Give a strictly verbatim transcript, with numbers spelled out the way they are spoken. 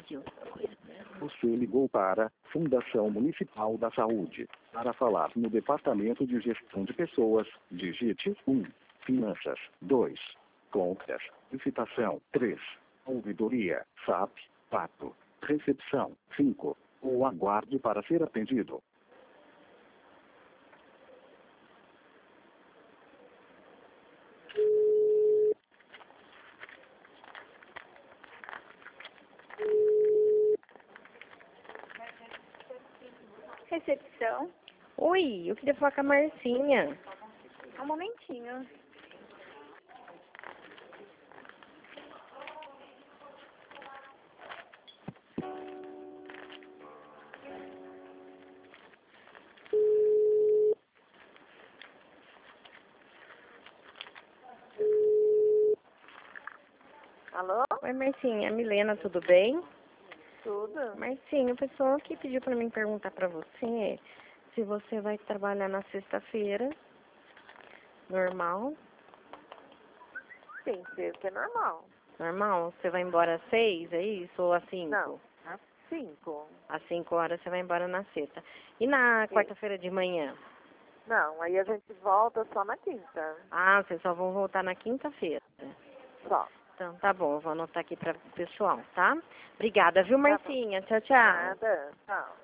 Você ligou para Fundação Municipal da Saúde. Para falar no Departamento de Gestão de Pessoas, digite um. Finanças, dois. Compras, licitação, três. Ouvidoria, S A P, quatro. Recepção, cinco. Ou aguarde para ser atendido. Recepção. Oi, eu queria falar com a Marcinha. Um momentinho. Alô? Oi, Marcinha. Milena, tudo bem? Tudo? Marcinha, o pessoal aqui pediu pra mim perguntar pra você se você vai trabalhar na sexta-feira. Normal? Sim, sexta é normal. Normal? Você vai embora às seis, é isso? Ou às cinco? Não, às cinco. Às cinco horas você vai embora na sexta. E na Sim. quarta-feira de manhã? Não, aí a gente volta só na quinta. Ah, vocês só vão voltar na quinta-feira. Só. Então, tá bom, eu vou anotar aqui para o pessoal, tá? Obrigada, viu, Marcinha? Tchau, tchau. Nada. Tchau.